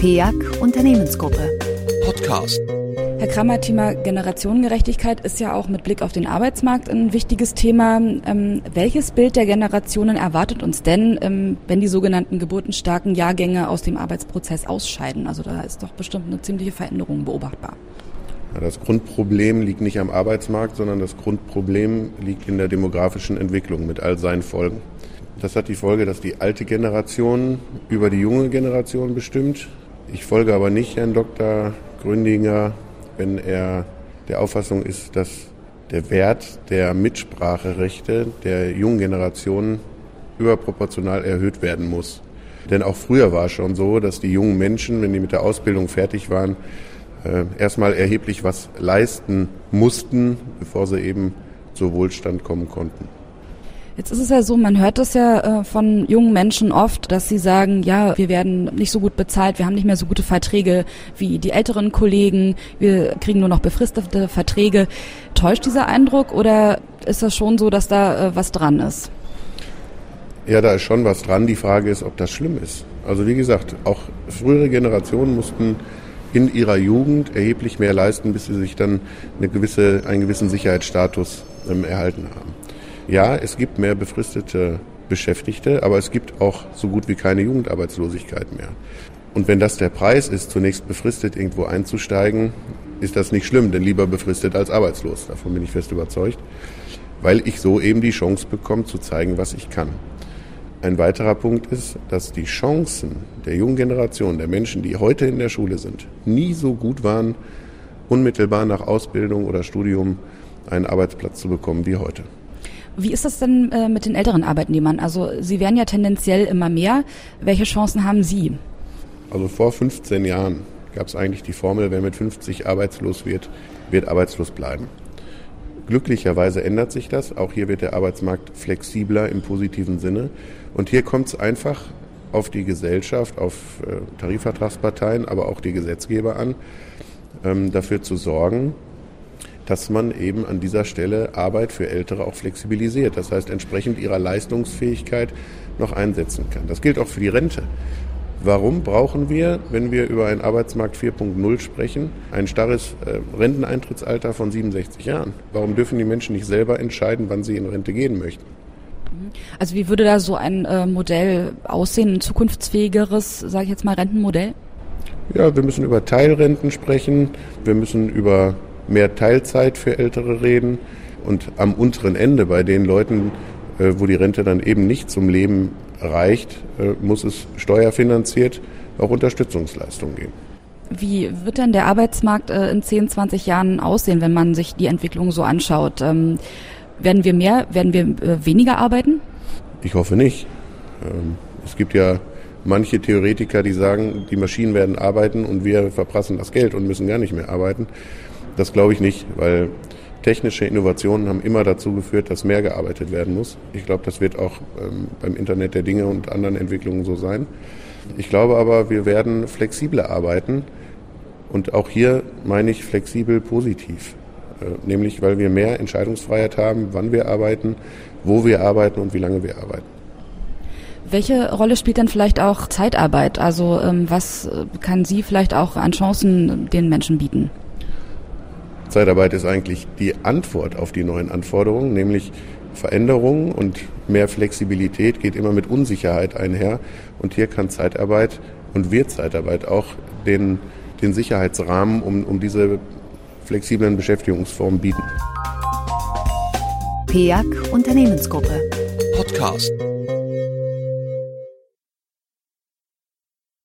PEAC Unternehmensgruppe. Podcast. Herr Krammer, Thema Generationengerechtigkeit ist ja auch mit Blick auf den Arbeitsmarkt ein wichtiges Thema. Welches Bild der Generationen erwartet uns denn, wenn die sogenannten geburtenstarken Jahrgänge aus dem Arbeitsprozess ausscheiden? Also da ist doch bestimmt eine ziemliche Veränderung beobachtbar. Das Grundproblem liegt nicht am Arbeitsmarkt, sondern das Grundproblem liegt in der demografischen Entwicklung mit all seinen Folgen. Das hat die Folge, dass die alte Generation über die junge Generation bestimmt. Ich folge aber nicht Herrn Dr. Gründinger, wenn er der Auffassung ist, dass der Wert der Mitspracherechte der jungen Generation überproportional erhöht werden muss. Denn auch früher war es schon so, dass die jungen Menschen, wenn die mit der Ausbildung fertig waren, erstmal erheblich was leisten mussten, bevor sie eben zu Wohlstand kommen konnten. Jetzt ist es ja so, man hört das ja von jungen Menschen oft, dass sie sagen, ja, wir werden nicht so gut bezahlt, wir haben nicht mehr so gute Verträge wie die älteren Kollegen, wir kriegen nur noch befristete Verträge. Täuscht dieser Eindruck oder ist das schon so, dass da was dran ist? Ja, da ist schon was dran. Die Frage ist, ob das schlimm ist. Also wie gesagt, auch frühere Generationen mussten in ihrer Jugend erheblich mehr leisten, bis sie sich dann einen gewissen Sicherheitsstatus erhalten haben. Ja, es gibt mehr befristete Beschäftigte, aber es gibt auch so gut wie keine Jugendarbeitslosigkeit mehr. Und wenn das der Preis ist, zunächst befristet irgendwo einzusteigen, ist das nicht schlimm, denn lieber befristet als arbeitslos. Davon bin ich fest überzeugt, weil ich so eben die Chance bekomme, zu zeigen, was ich kann. Ein weiterer Punkt ist, dass die Chancen der jungen Generation, der Menschen, die heute in der Schule sind, nie so gut waren, unmittelbar nach Ausbildung oder Studium einen Arbeitsplatz zu bekommen wie heute. Wie ist das denn mit den älteren Arbeitnehmern? Also Sie werden ja tendenziell immer mehr. Welche Chancen haben Sie? Also vor 15 Jahren gab es eigentlich die Formel, wer mit 50 arbeitslos wird, wird arbeitslos bleiben. Glücklicherweise ändert sich das. Auch hier wird der Arbeitsmarkt flexibler im positiven Sinne. Und hier kommt es einfach auf die Gesellschaft, auf Tarifvertragsparteien, aber auch die Gesetzgeber an, dafür zu sorgen, dass man eben an dieser Stelle Arbeit für Ältere auch flexibilisiert. Das heißt, entsprechend ihrer Leistungsfähigkeit noch einsetzen kann. Das gilt auch für die Rente. Warum brauchen wir, wenn wir über einen Arbeitsmarkt 4.0 sprechen, ein starres Renteneintrittsalter von 67 Jahren? Warum dürfen die Menschen nicht selber entscheiden, wann sie in Rente gehen möchten? Also wie würde da so ein Modell aussehen, ein zukunftsfähigeres, sage ich jetzt mal, Rentenmodell? Ja, wir müssen über Teilrenten sprechen, wir müssen über mehr Teilzeit für Ältere reden und am unteren Ende bei den Leuten, wo die Rente dann eben nicht zum Leben reicht, muss es steuerfinanziert auch Unterstützungsleistungen geben. Wie wird denn der Arbeitsmarkt in 10, 20 Jahren aussehen, wenn man sich die Entwicklung so anschaut? Werden wir weniger arbeiten? Ich hoffe nicht. Es gibt ja manche Theoretiker, die sagen, die Maschinen werden arbeiten und wir verprassen das Geld und müssen gar nicht mehr arbeiten. Das glaube ich nicht, weil technische Innovationen haben immer dazu geführt, dass mehr gearbeitet werden muss. Ich glaube, das wird auch beim Internet der Dinge und anderen Entwicklungen so sein. Ich glaube aber, wir werden flexibler arbeiten und auch hier meine ich flexibel positiv. Nämlich, weil wir mehr Entscheidungsfreiheit haben, wann wir arbeiten, wo wir arbeiten und wie lange wir arbeiten. Welche Rolle spielt denn vielleicht auch Zeitarbeit? Also was kann sie vielleicht auch an Chancen den Menschen bieten? Zeitarbeit ist eigentlich die Antwort auf die neuen Anforderungen, nämlich Veränderungen und mehr Flexibilität geht immer mit Unsicherheit einher. Und hier kann Zeitarbeit und wird Zeitarbeit auch den Sicherheitsrahmen um diese flexiblen Beschäftigungsformen bieten. PEAC Unternehmensgruppe. Podcast.